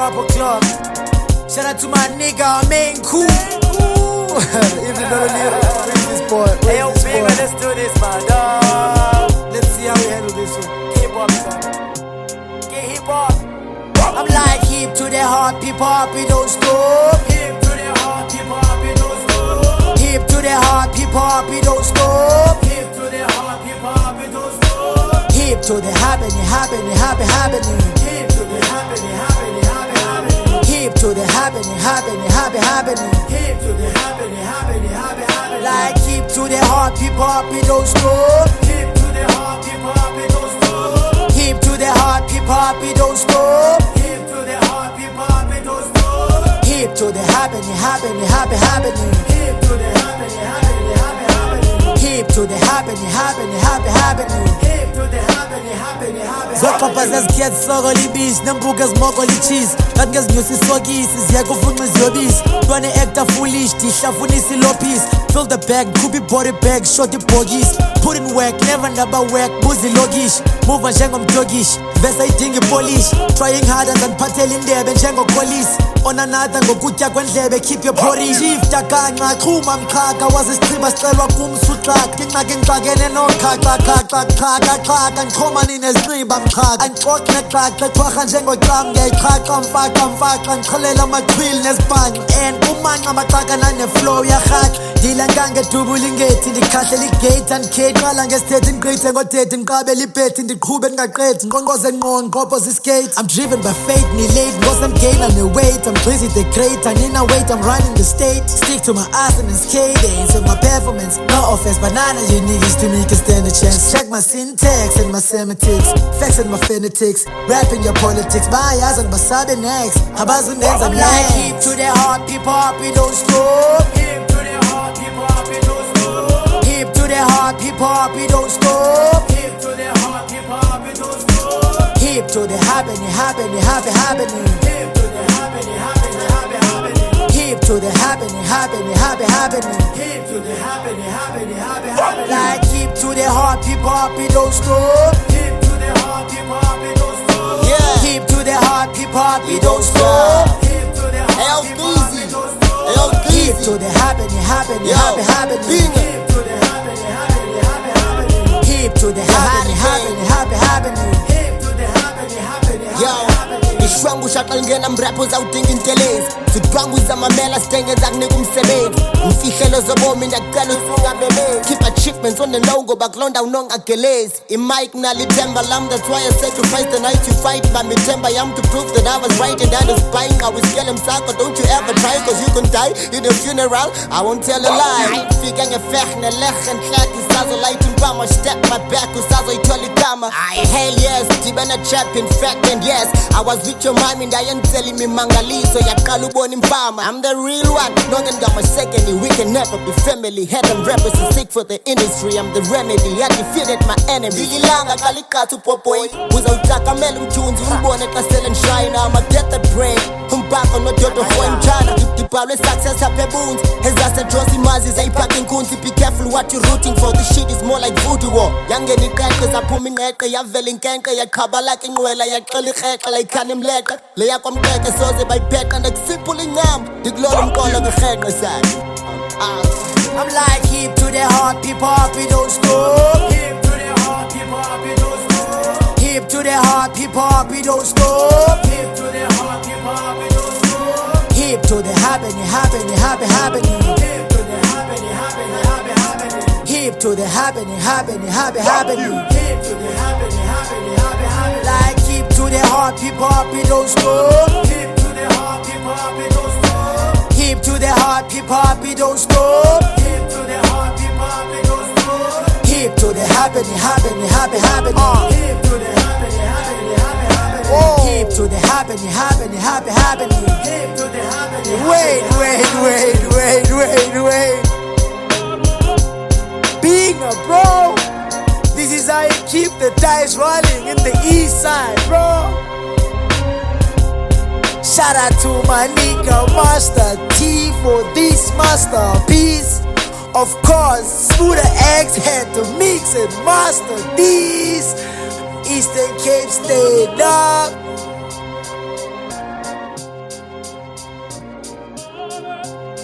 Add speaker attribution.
Speaker 1: Papa Club. Shout out to my nigga, main cool. If you don't know this boy,
Speaker 2: hey, yo, baby, let's do this, man.
Speaker 1: Let's see how we handle this one.
Speaker 2: Hip hop, son. Get hip hop.
Speaker 1: I'm like hip to the heart, hip hop, it don't stop.
Speaker 2: Hip to the heart, hip hop, it don't stop.
Speaker 1: Hip to the heart, hip hop, it don't stop.
Speaker 2: Hip to the heart, hip hop, it don't stop.
Speaker 1: Hip to the happening.
Speaker 2: Hip to the happening.
Speaker 1: Hip to the happening.
Speaker 2: Hip to the happening.
Speaker 1: Like hip to the heart, hip hop, it don't stop.
Speaker 2: Hip to the heart, hip hop, it don't stop.
Speaker 1: Hip to the heart, hip hop, it don't stop.
Speaker 2: Hip to the heart, hip hop, it don't stop.
Speaker 1: Hip to the happening.
Speaker 2: Hip to the happening.
Speaker 1: Hip to the happening.
Speaker 2: Hip to the happening.
Speaker 1: Zoxapha zazikhiya soko libisi nembuko ezimoko licheese kanti ngezinyusa isokisi ziyakufunxa iziyobisi ntwana actor foolish dihlafunisa ilopisi fill the bag khupha ibody bag short ibhokisi put in work never ndaba work buza ilokishi muva njengomjokishi vese ayidinga ipolish trying hard andandiphathela indebe njengokholisi onanada ngokutya kwendlebe keep your porridge shifta kanxa xhuma mxhaka wazisichiba sicelwa kumsuxaka ingxaki ngixakene noxhakaxhaka ndixhomani nezinxiba mxhaka andixoxi nexaxa xhwarha njengocam ndiyayixhaxa mfaxa ndixhelela amachwili nezibhanxa and umanqa maxaka naneflow yarhaxa ndilankange edubula ingethi ndikhahlela igate andikhethi qala ngesithethe ndiqithe ngodethi ndiqabela ibhethi ndiqhube ndingaqethi nqonqoze nqonqopho ziskate I'm driven by fate nilate ngosemgaina neweight I'm busy the crate I need no weight I'm running the state stick to my ass and it's cadence with my performance no offense banana you niggas to me can stand a chance check my syntax and my semantics facts and my phonetics rapping your politics bayazi ngibasabe next abazundenza I'm like hip to the heart hip hop it don't stop
Speaker 2: Hip to the heart, hip hop, it don't stop.
Speaker 1: hip to the heart hip hop it don't stop
Speaker 2: Hip to the heart, hip hop, it don't stop.
Speaker 1: hip to the happening
Speaker 2: Hip to the happening.
Speaker 1: hip to the happening
Speaker 2: Hip to the happening.
Speaker 1: like hip to the heart hip hop it don't stop
Speaker 2: Hip to the heart, hip hop, it don't stop.
Speaker 3: Yeah,
Speaker 1: hip to the heart hip hop it don't stop
Speaker 2: Hip to the heart, hip hop, it don't stop.
Speaker 1: hip to the happening
Speaker 3: Bingo.
Speaker 2: Hip to the happening.
Speaker 1: hip to the happening
Speaker 2: Hip to the happening.
Speaker 3: Yo, ishwangu shaqala ngena mrapho zawudinga intelezi sidwanguza amamela sidengeza kunika umsebenzi imfihlelo zobomi ndiyacela usungamemeli keep achievements on the low ngoba kulonda unongagelezi imic nalithemba lam that's why I sacrifice the night you fight bamithemba yam to prove that I was right and that is buying I will scale msako don't you ever try cause you can die in a funeral I won't tell a lie fika ngefech nelech enhlak isazolayitha impama step my back usazoyithola igama hell yes dibana champion fact and yes I was with your mom and I ain't telling me mangaliso yaqala ubona imfama I'm the real one nonke ngama second we can never be family head and rappers is sick for the industry I'm the remedy I defeated my enemy ilanga qaliqatha upopoy uzawutakamela umthunzi umbone xa sele nshine I'm a get the break umbhaqo nododo hoyimjana dibhalwe success apha ebunzi ezase imazi zayiphaka inkunzi be careful what you rooting for this shit is more like voodoo war yangena iqeqe zaphuma inqeqe yavela inkenqe yaqhabalaka inqwela yaxela irheqe layikhana imleqe leya kwamqeqe soze bayibheqa ndakusipula inyama ndikulolo mqolo ngerheqe sakhe
Speaker 1: I'm like hip to the heart hip hop it don't stop
Speaker 2: Hip to the heart, hip hop, it don't stop.
Speaker 1: hip to the heart hip hop it don't stop
Speaker 2: Hip to the heart, hip hop, it don't stop.
Speaker 1: hip to the happening
Speaker 2: Hip to the happening.
Speaker 1: hip to the happening
Speaker 2: Hip to the happening.
Speaker 1: like hip to the heart hip hop it don't stop
Speaker 2: Hip to the heart, hip hop, it don't stop.
Speaker 1: hip to the heart hip hop it don't stop
Speaker 2: Hip to the heart, hip hop, it don't stop.
Speaker 1: hip to the happening
Speaker 2: Hip to the happening.
Speaker 1: hip to the happening
Speaker 2: Hip to the happening.
Speaker 1: wait being a bro this is how you keep the dice rolling in the east side bro shout out to my nigga Master T for this masterpiece of course Smoother X had to mix and master these Eastern Cape stay up
Speaker 4: Lord.